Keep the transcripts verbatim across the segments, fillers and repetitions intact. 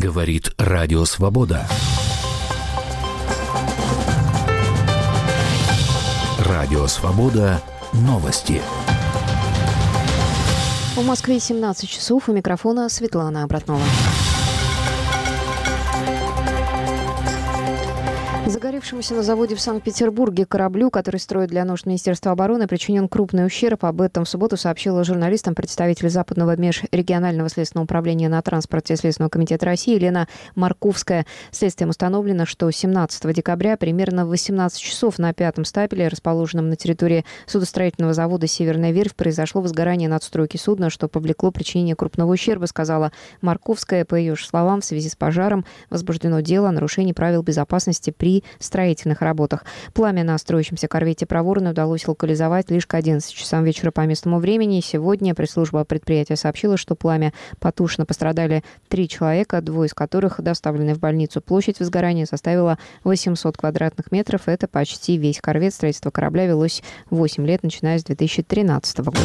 Говорит Радио Свобода. Радио Свобода. Новости. В Москве семнадцать часов. У микрофона Светлана Обратнова. Загоревшемуся на заводе в Санкт-Петербурге кораблю, который строят для нужд Министерства обороны, причинен крупный ущерб. Об этом в субботу сообщила журналистам представитель Западного межрегионального следственного управления на транспорте Следственного комитета России Елена Марковская. Следствием установлено, что семнадцатого декабря примерно в восемнадцать часов на пятом стапеле, расположенном на территории судостроительного завода «Северная верфь», произошло возгорание надстройки судна, что повлекло причинение крупного ущерба, сказала Марковская. По ее словам, в связи с пожаром возбуждено дело о нарушении правил безопасности при строительных работах. Пламя на строящемся корвете «Проворный» удалось локализовать лишь к одиннадцати часам вечера по местному времени. Сегодня пресс-служба предприятия сообщила, что пламя потушено. Пострадали три человека, двое из которых доставлены в больницу. Площадь возгорания составила восемьсот квадратных метров. Это почти весь корвет. Строительство корабля велось восемь лет, начиная с две тысячи тринадцатого года.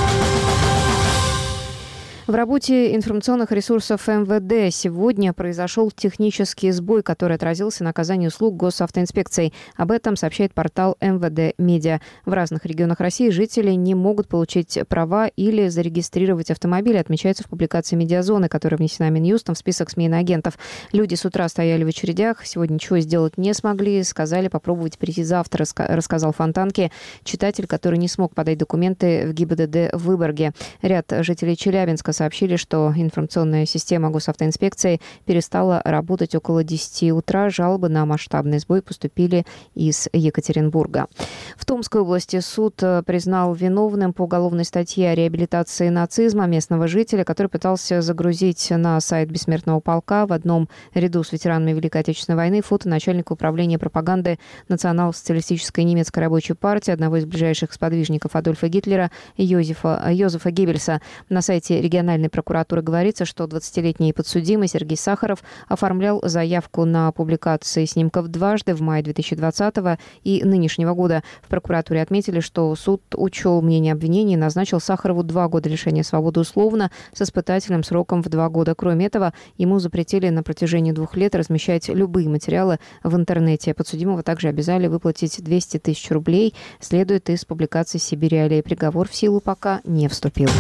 В работе информационных ресурсов эм вэ дэ сегодня произошел технический сбой, который отразился на оказании услуг госавтоинспекцией. Об этом сообщает портал эм вэ дэ Медиа. В разных регионах России жители не могут получить права или зарегистрировать автомобили, отмечается в публикации «Медиазоны», которая внесена Минюстом в список СМИ иноагентов. Люди с утра стояли в очередях, сегодня ничего сделать не смогли, сказали попробовать прийти завтра, рассказал Фонтанке, читатель, который не смог подать документы в гэ и бэ дэ дэ в Выборге. Ряд жителей Челябинска сообщили, что информационная система госавтоинспекции перестала работать около десяти утра. Жалобы на масштабный сбой поступили из Екатеринбурга. В Томской области суд признал виновным по уголовной статье о реабилитации нацизма местного жителя, который пытался загрузить на сайт Бессмертного полка в одном ряду с ветеранами Великой Отечественной войны фото начальника управления пропаганды Национал-социалистической немецкой рабочей партии, одного из ближайших сподвижников Адольфа Гитлера, Йозефа, Йозефа Геббельса. На сайте региональной прокуратуры говорится, что двадцатилетний подсудимый Сергей Сахаров оформлял заявку на публикации снимков дважды в мае две тысячи двадцатого и нынешнего года. В прокуратуре отметили, что суд учел мнение обвинений и назначил Сахарову два года лишения свободы условно с испытательным сроком в два года. Кроме этого, ему запретили на протяжении двух лет размещать любые материалы в интернете. Подсудимого также обязали выплатить двести тысяч рублей. Следует из публикации «Сибирь-Реалии». Приговор в силу пока не вступил.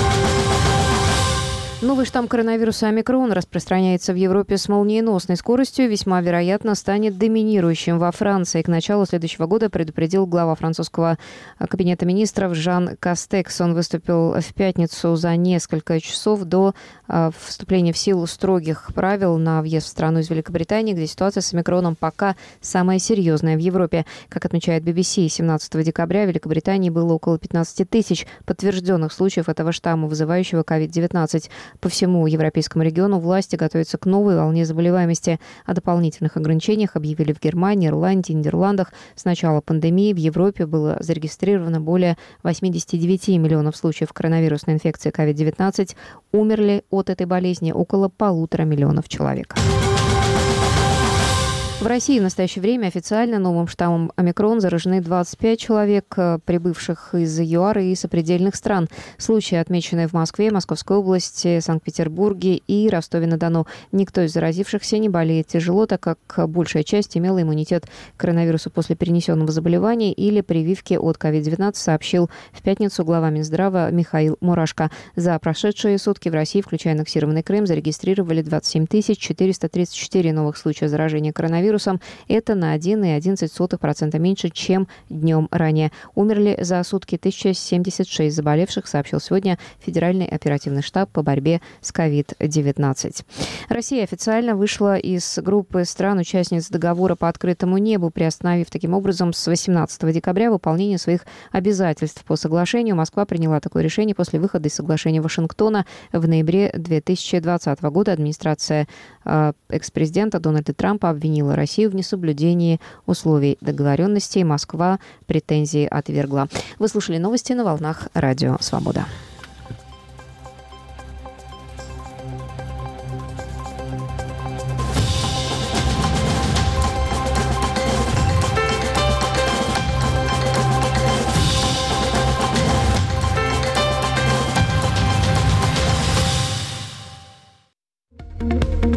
Новый штамм коронавируса омикрон распространяется в Европе с молниеносной скоростью, весьма вероятно станет доминирующим во Франции. К началу следующего года предупредил глава французского кабинета министров Жан Кастекс. Он выступил в пятницу за несколько часов до вступления в силу строгих правил на въезд в страну из Великобритании, где ситуация с омикроном пока самая серьезная в Европе. Как отмечает би би си, семнадцатого декабря в Великобритании было около пятнадцати тысяч подтвержденных случаев этого штамма, вызывающего ковид девятнадцать. По всему европейскому региону власти готовятся к новой волне заболеваемости. О дополнительных ограничениях объявили в Германии, Ирландии, Нидерландах. С начала пандемии в Европе было зарегистрировано более восьмидесяти девяти миллионов случаев коронавирусной инфекции ковид девятнадцать. Умерли от этой болезни около полутора миллионов человек. В России в настоящее время официально новым штаммом омикрон заражены двадцать пять человек, прибывших из ЮАР и сопредельных стран. Случаи отмечены в Москве, Московской области, Санкт-Петербурге и Ростове-на-Дону. Никто из заразившихся не болеет тяжело, так как большая часть имела иммунитет к коронавирусу после перенесенного заболевания или прививки от ковид девятнадцать, сообщил в пятницу глава Минздрава Михаил Мурашко. За прошедшие сутки в России, включая аннексированный Крым, зарегистрировали двадцать семь тысяч четыреста тридцать четыре новых случая заражения коронавирусом. Это на один целых одиннадцать сотых процента меньше, чем днем ранее. Умерли за сутки тысяча семьдесят шесть заболевших, сообщил сегодня Федеральный оперативный штаб по борьбе с ковид девятнадцать. Россия официально вышла из группы стран-участниц договора по открытому небу, приостановив таким образом с восемнадцатого декабря выполнение своих обязательств по соглашению. Москва приняла такое решение после выхода из соглашения Вашингтона в ноябре две тысячи двадцатого года. Администрация э, экс-президента Дональда Трампа обвинила Россию в несоблюдении условий договоренности. Москва претензии отвергла. Вы слушали новости на волнах Радио Свобода.